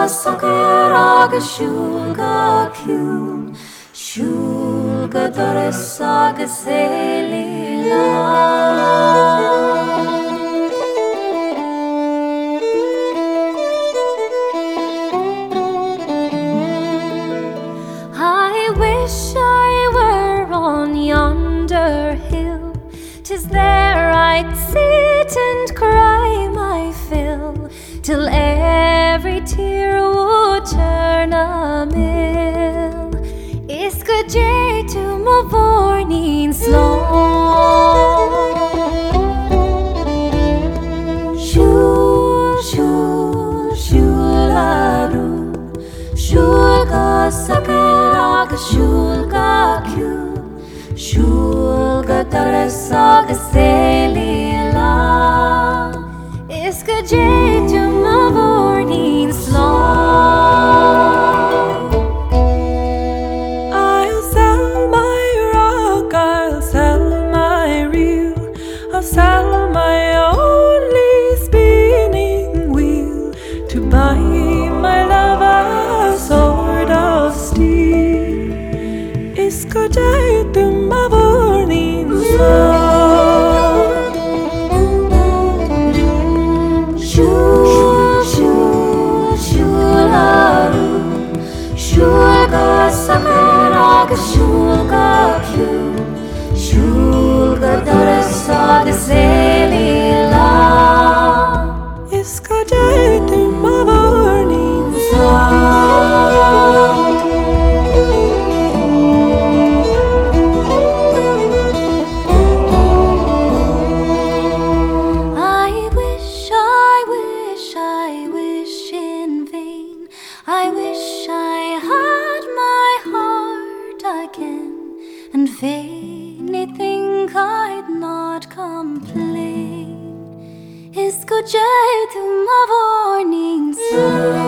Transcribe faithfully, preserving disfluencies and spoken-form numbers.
saker agus siúlga ciún, siúlga doras agus éili lá. I wish I were on yonder hill, 'tis there I'd sit and cry my fill, till every tear would turn a mill. Is good day to my vornin slán. Siúl, siúl, siúl arú, siúl ga saker agus siúl ga ciún, siúl ga doras agus éili lá. Is good day to my vornin slán. I'll sell my rock, I'll sell my reel, I'll sell my only spinning wheel, to buy my love a sword of steel. Is good day to my vornin slán. Siúl, siúl, siúl arú, siúl ga saker agus siúl ga ciún, siúl ga doras agus éili lá. Is good day to my vornin slán. I wish, I wish, I wish in vain, I wish I had my heart again, and vainly think I'd not complain. Is good day to my vornin slán.